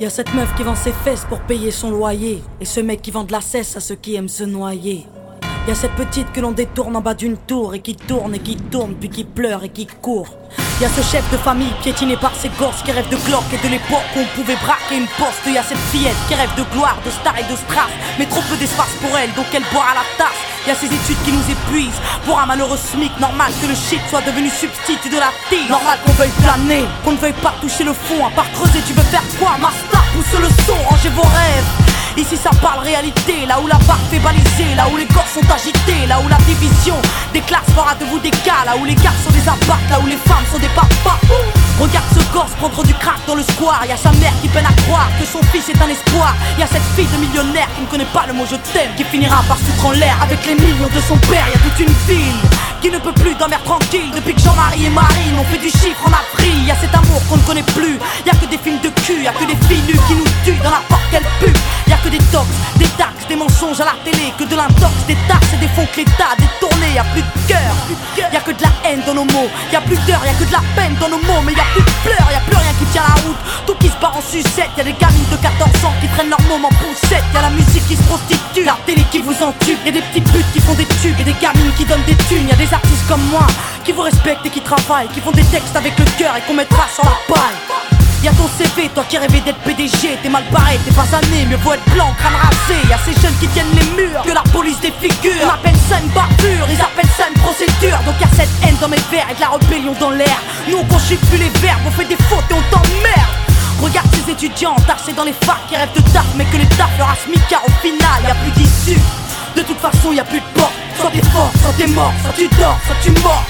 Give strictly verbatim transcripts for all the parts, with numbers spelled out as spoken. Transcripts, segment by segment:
Y'a cette meuf qui vend ses fesses pour payer son loyer, et ce mec qui vend de la cesse à ceux qui aiment se noyer. Y'a cette petite que l'on détourne en bas d'une tour, et qui tourne et qui tourne puis qui pleure et qui court. Y'a ce chef de famille piétiné par ses gosses qui rêve de Glock et de l'époque où on pouvait braquer une poste. Y'a cette fillette qui rêve de gloire, de star et de strass, mais trop peu d'espace pour elle, donc elle boit à la tasse. Y'a ces études qui nous épuisent, pour un malheureux SMIC, normal que le shit soit devenu substitut de la tille. Normal qu'on veuille planer, qu'on ne veuille pas toucher le fond, à part creuser tu veux faire quoi? Master, pousse le son, rangez vos rêves. Ici ça parle réalité, là où la barre fait baliser, là où les corps sont agités, là où la division des classes fera de vous des cas, là où les gars sont des apparts, là où les femmes sont des papas. Regarde ce gosse prendre du crack dans le square, y'a sa mère qui peine à croire que son fils est un espoir. Y'a cette fille de millionnaire qui ne connaît pas le mot je t'aime, qui finira par foutre en l'air avec les millions de son père. Y'a toute une ville qui ne peut plus dormir tranquille depuis que Jean-Marie et Marine ont fait du chiffre en Afrique. Y'a cet amour qu'on ne connaît plus, y'a que des films de cul, y'a que des filles nues qui nous tuent dans la porte qu'elle pue. Y'a que des tox, des taxes, des mensonges à la télé, que de l'intox, des taxes et des fonds que l'État a détournés. Y'a plus de cœur, y'a que de la haine dans nos mots, y'a plus d'heures, y'a que de la peine dans nos mots, mais y'a plus de pleurs, y'a plus rien qui tient la route, tout qui se barre en sucette. Y'a des gamines de quatorze ans qui traînent leur môme en poussette, y'a la musique qui se prostitue, la télé qui vous entube, y'a des petites putes qui font des tubes et des gamines qui donnent des thunes. Y'a des artistes comme moi qui vous respectent et qui travaillent, qui font des textes avec le cœur et qu'on mettra sur la paille. Y'a ton C V, toi qui rêvais d'être P D G, t'es mal barré, t'es pas né, mieux vaut être blanc, crâne rasé. Y'a ces jeunes qui tiennent les murs, que la police défigure. On appelle ça une barbure, ils appellent ça une procédure. Donc y'a cette haine dans mes vers et de la rébellion dans l'air. Nous on conjugue plus les verbes, on fait des fautes et on t'emmerde. Regarde ces étudiants entassés dans les facs qui rêvent de taf, mais que les taf leur a smic car au final y'a plus d'issue. De toute façon y'a plus de porte, soit t'es fort, soit t'es mort, soit tu dors, soit tu mords.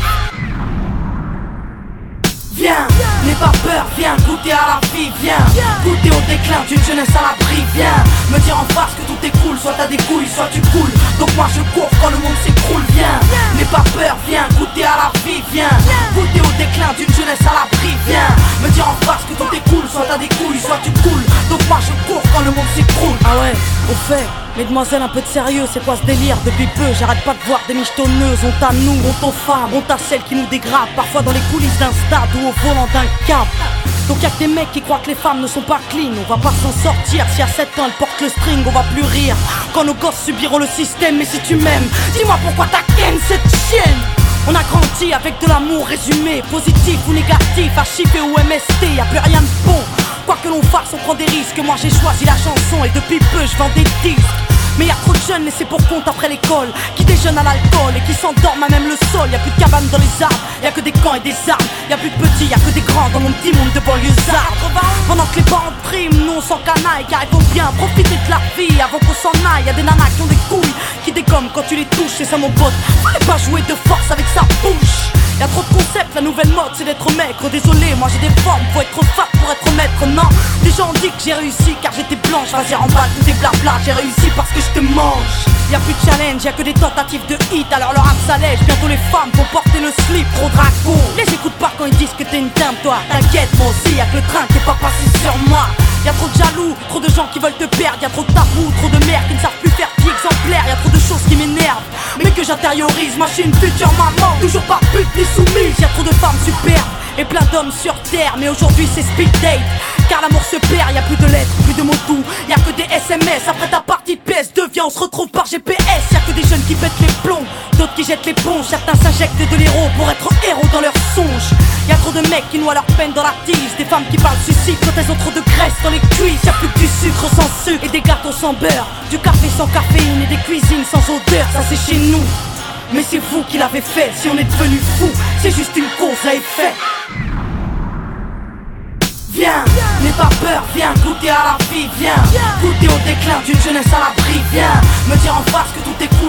Viens, n'aie pas peur, viens goûter à la vie, viens goûter au déclin d'une jeunesse à l'abri, viens me dire en face que tout est cool, soit t'as des couilles, soit tu coules. Donc moi je cours quand le monde s'écroule, viens, n'aie pas peur, viens goûter à la vie, viens goûter au déclin d'une jeunesse à l'abri, viens me dire en face que tout est cool, soit t'as des couilles, soit tu coules. Donc moi je cours quand le monde s'écroule. Ah ouais, au fait, mesdemoiselles, un peu de sérieux, c'est quoi ce délire? Depuis peu, j'arrête pas de voir des michetonneuses. Honte à nous, honte aux femmes, honte à celles qui nous dégradent, parfois dans les coulisses d'un stade ou au volant d'un cap. Donc y'a que des mecs qui croient que les femmes ne sont pas clean. On va pas s'en sortir, si à sept ans elle porte le string, on va plus rire quand nos gosses subiront le système. Mais si tu m'aimes, dis-moi pourquoi t'as ken cette chienne. On a grandi avec de l'amour résumé, positif ou négatif, H I P ou M S T, y'a plus rien de bon. Quoi que l'on fasse, on prend des risques. Moi j'ai choisi la chanson et depuis peu je vends des disques. Mais y'a trop de jeunes laissés pour compte après l'école, qui déjeunent à l'alcool et qui s'endorment à même le sol. Y'a plus de cabanes dans les arbres, y'a que des camps et des armes. Y'a plus de petits, y'a que des grands dans mon petit monde de banlieusards. Pendant que les parents priment, nous on s'en canaille, car il faut bien profiter de la vie avant qu'on s'en aille. Y'a des nanas qui ont des couilles, qui dégomment quand tu les touches. C'est ça mon pote, fallait pas jouer de force avec sa bouche. Y'a trop de concepts, la nouvelle mode c'est d'être maigre. Désolé, moi j'ai des formes, faut être trop fat pour être maître. Non, des gens ont dit que j'ai réussi car j'étais blanche. Vas-y remballe tout tes blabla, j'ai réussi parce que je te mange. Y'a plus de challenge, y'a que des tentatives de hit. Alors leur rap s'allège, bientôt les femmes vont porter le slip. Trop dragon, les écoute pas quand ils disent que t'es une dame toi. T'inquiète, moi aussi y'a que le train qui est pas passé sur moi. Y'a trop de jaloux, trop de gens qui veulent te perdre. Y'a trop de tabous, trop de mères qui ne savent plus faire vie exemplaire. Y'a trop de choses qui m'énervent, mais que j'intériorise. Moi je suis une future maman, toujours pas pute ni soumise. Y'a trop de femmes superbes et plein d'hommes sur terre, mais aujourd'hui c'est speed date. Car l'amour se perd, y'a plus de lettres, plus de mots doux. Y'a que des S M S après ta partie de P S deux. Viens on se retrouve par G P S. Y'a que des jeunes qui pètent les plombs, d'autres qui jettent l'éponge. Certains s'injectent de l'héros pour être héros dans leurs songes. Y'a trop de mecs qui noient leur peine dans la tise. Des femmes qui parlent suicide quand elles ont trop de graisse dans les cuisses. Y'a plus que du sucre sans sucre et des gâteaux sans beurre, du café sans caféine et des cuisines sans odeur. Ça c'est chez nous, mais c'est vous qui l'avez fait. Si on est devenu fou, c'est juste une cause à effet. Viens, n'aie pas peur, viens goûter à la vie, viens goûter au déclin d'une jeunesse à l'abri, viens me dire en face que tout est cool.